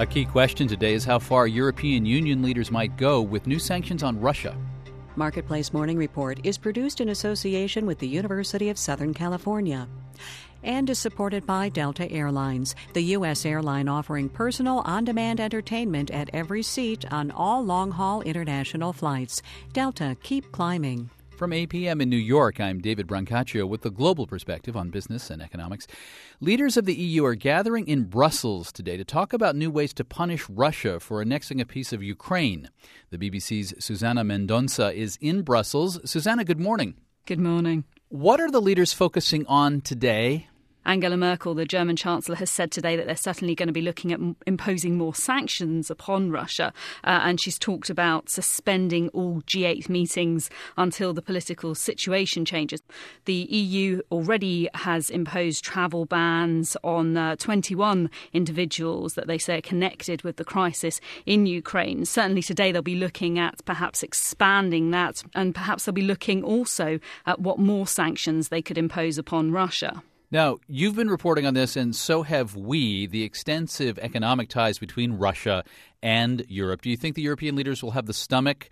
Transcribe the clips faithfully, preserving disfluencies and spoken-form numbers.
A key question today is how far European Union leaders might go with new sanctions on Russia. Marketplace Morning Report is produced in association with the University of Southern California and is supported by Delta Airlines, the U S airline offering personal on-demand entertainment at every seat on all long-haul international flights. Delta, keep climbing. From eight p.m. in New York, I'm David Brancaccio with the global perspective on business and economics. Leaders of the E U are gathering in Brussels today to talk about new ways to punish Russia for annexing a piece of Ukraine. The B B C's Susana Mendonça is in Brussels. Susana, good morning. Good morning. What are the leaders focusing on today? Angela Merkel, the German Chancellor, has said today that they're certainly going to be looking at m- imposing more sanctions upon Russia. Uh, and she's talked about suspending all G eight meetings until the political situation changes. The E U already has imposed travel bans on uh, twenty-one individuals that they say are connected with the crisis in Ukraine. Certainly today they'll be looking at perhaps expanding that, and perhaps they'll be looking also at what more sanctions they could impose upon Russia. Now, you've been reporting on this, and so have we, the extensive economic ties between Russia and Europe. Do you think the European leaders will have the stomach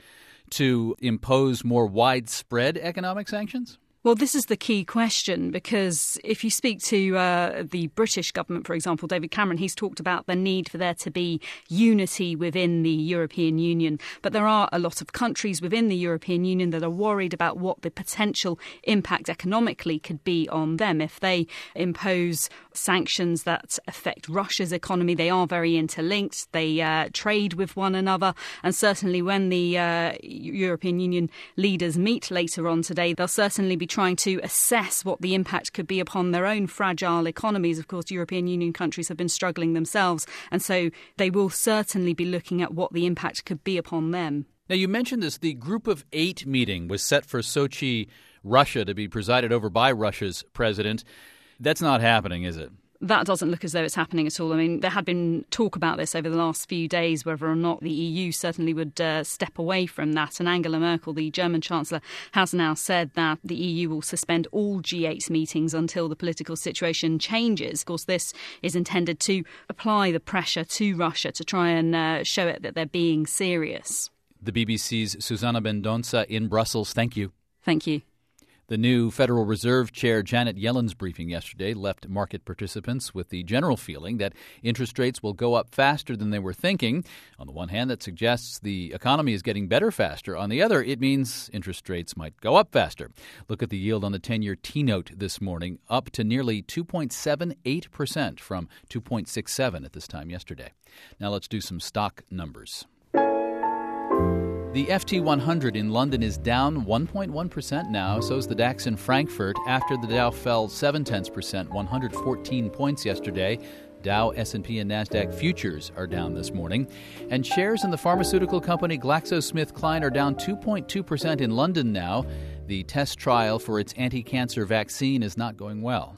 to impose more widespread economic sanctions? Well, this is the key question, because if you speak to uh, the British government, for example, David Cameron, he's talked about the need for there to be unity within the European Union. But there are a lot of countries within the European Union that are worried about what the potential impact economically could be on them. If they impose sanctions that affect Russia's economy, they are very interlinked. They uh, trade with one another. And certainly when the uh, European Union leaders meet later on today, they'll certainly be trying to assess what the impact could be upon their own fragile economies. Of course, European Union countries have been struggling themselves, and so they will certainly be looking at what the impact could be upon them. Now, you mentioned this. The Group of Eight meeting was set for Sochi, Russia, to be presided over by Russia's president. That's not happening, is it? That doesn't look as though it's happening at all. I mean, there had been talk about this over the last few days, whether or not the E U certainly would uh, step away from that. And Angela Merkel, the German Chancellor, has now said that the E U will suspend all G eight meetings until the political situation changes. Of course, this is intended to apply the pressure to Russia to try and uh, show it that they're being serious. The B B C's Susana Mendonça in Brussels. Thank you. Thank you. The new Federal Reserve Chair Janet Yellen's briefing yesterday left market participants with the general feeling that interest rates will go up faster than they were thinking. On the one hand, that suggests the economy is getting better faster. On the other, it means interest rates might go up faster. Look at the yield on the ten-year T-note this morning, up to nearly two point seven eight percent from two point six seven at this time yesterday. Now let's do some stock numbers. The F T one hundred in London is down one point one percent now. So is the DAX in Frankfurt after the Dow fell seven tenths percent, one hundred fourteen points yesterday. Dow, S and P, and NASDAQ futures are down this morning. And shares in the pharmaceutical company GlaxoSmithKline are down two point two percent in London now. The test trial for its anti-cancer vaccine is not going well.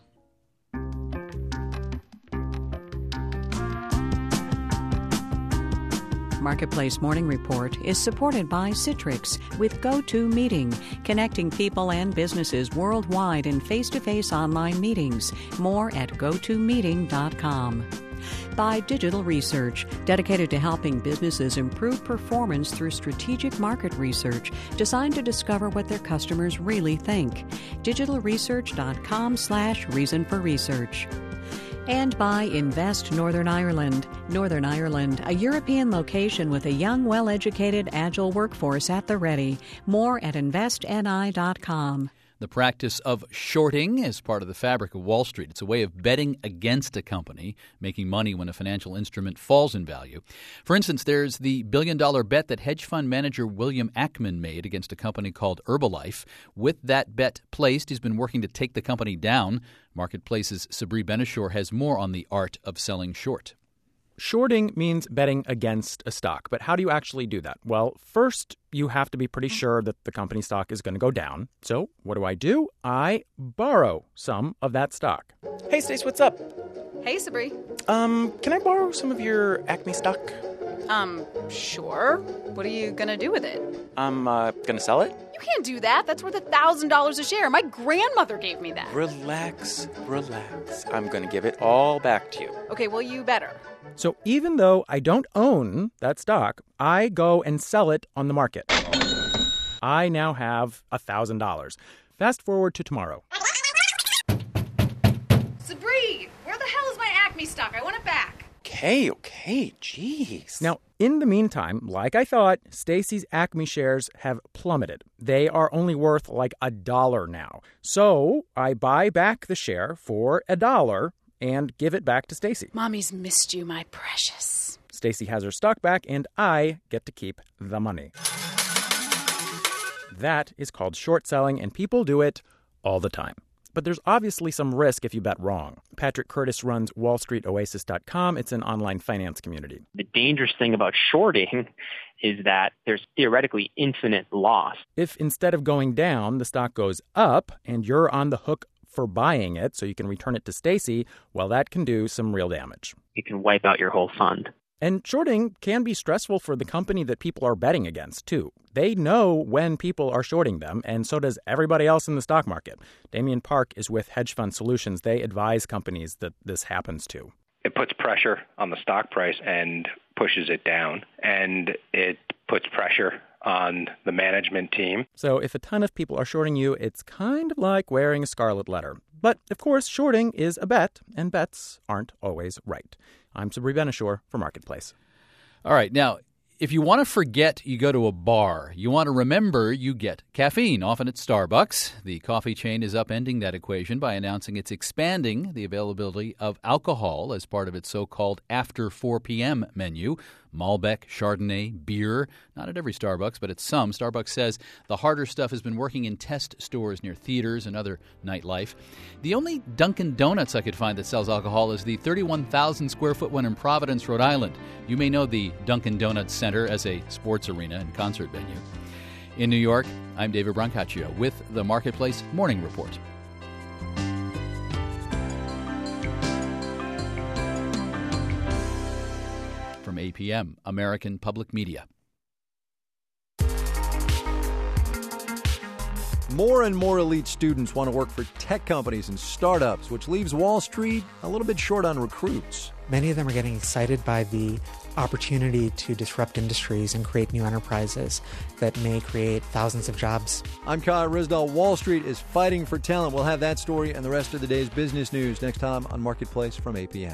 Marketplace Morning Report is supported by Citrix with GoToMeeting, connecting people and businesses worldwide in face-to-face online meetings. More at go to meeting dot com. By Digital Research, dedicated to helping businesses improve performance through strategic market research designed to discover what their customers really think. digital research dot com slash reason for research. And by Invest Northern Ireland. Northern Ireland, a European location with a young, well-educated, agile workforce at the ready. More at invest n i dot com. The practice of shorting is part of the fabric of Wall Street. It's a way of betting against a company, making money when a financial instrument falls in value. For instance, there's the billion-dollar bet that hedge fund manager William Ackman made against a company called Herbalife. With that bet placed, he's been working to take the company down. Marketplace's Sabri Benishore has more on the art of selling short. Shorting means betting against a stock, but how do you actually do that? Well, first, you have to be pretty sure that the company stock is going to go down. So what do I do? I borrow some of that stock. Hey, Stace, what's up? Hey, Sabri. Um, can I borrow some of your Acme stock? Um, sure. What are you gonna do with it? I'm uh, going to sell it. You can't do that. That's worth a thousand dollars a share. My grandmother gave me that. Relax, relax. I'm going to give it all back to you. Okay, well, you better. So even though I don't own that stock, I go and sell it on the market. I now have one thousand dollars. Fast forward to tomorrow. Sabree, where the hell is my Acme stock? I want it back. Okay, okay, jeez. Now, in the meantime, like I thought, Stacy's Acme shares have plummeted. They are only worth like a dollar now. So I buy back the share for a dollar and give it back to Stacy. Mommy's missed you, my precious. Stacy has her stock back, and I get to keep the money. That is called short selling, and people do it all the time. But there's obviously some risk if you bet wrong. Patrick Curtis runs wall street oasis dot com. It's an online finance community. The dangerous thing about shorting is that there's theoretically infinite loss. If instead of going down, the stock goes up and you're on the hook for buying it so you can return it to Stacy, well, that can do some real damage. It can wipe out your whole fund. And shorting can be stressful for the company that people are betting against, too. They know when people are shorting them, and so does everybody else in the stock market. Damian Park is with Hedge Fund Solutions. They advise companies that this happens to. It puts pressure on the stock price and pushes it down, and it puts pressure on the management team. So if a ton of people are shorting you, it's kind of like wearing a scarlet letter. But, of course, shorting is a bet, and bets aren't always right. I'm Sabree Benishore for Marketplace. All right. Now, if you want to forget you go to a bar, you want to remember you get caffeine, often at Starbucks. The coffee chain is upending that equation by announcing it's expanding the availability of alcohol as part of its so-called after four p.m. menu. Malbec, Chardonnay, beer. Not at every Starbucks, but at some. Starbucks says the harder stuff has been working in test stores near theaters and other nightlife. The only Dunkin' Donuts I could find that sells alcohol is the thirty-one thousand square foot one in Providence, Rhode Island. You may know the Dunkin' Donuts Center as a sports arena and concert venue. In New York, I'm David Brancaccio with the Marketplace Morning Report. From A P M, American Public Media. More and more elite students want to work for tech companies and startups, which leaves Wall Street a little bit short on recruits. Many of them are getting excited by the opportunity to disrupt industries and create new enterprises that may create thousands of jobs. I'm Kai Ryssdal. Wall Street is fighting for talent. We'll have that story and the rest of the day's business news next time on Marketplace from A P M.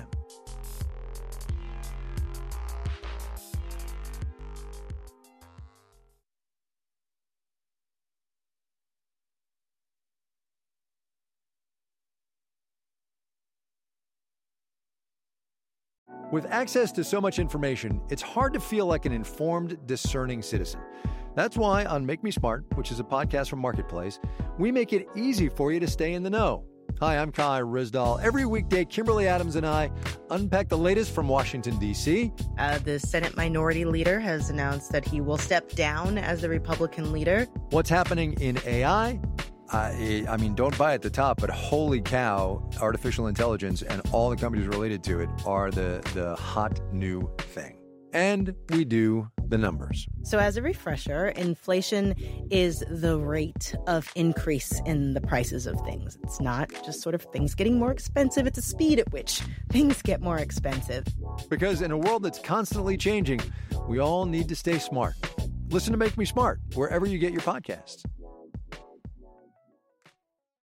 With access to so much information, it's hard to feel like an informed, discerning citizen. That's why on Make Me Smart, which is a podcast from Marketplace, we make it easy for you to stay in the know. Hi, I'm Kai Ryssdal. Every weekday, Kimberly Adams and I unpack the latest from Washington, D C Uh, the Senate Minority Leader has announced that he will step down as the Republican leader. What's happening in A I? I, I mean, don't buy at the top, but holy cow, artificial intelligence and all the companies related to it are the, the hot new thing. And we do the numbers. So as a refresher, inflation is the rate of increase in the prices of things. It's not just sort of things getting more expensive. It's a speed at which things get more expensive. Because in a world that's constantly changing, we all need to stay smart. Listen to Make Me Smart wherever you get your podcasts.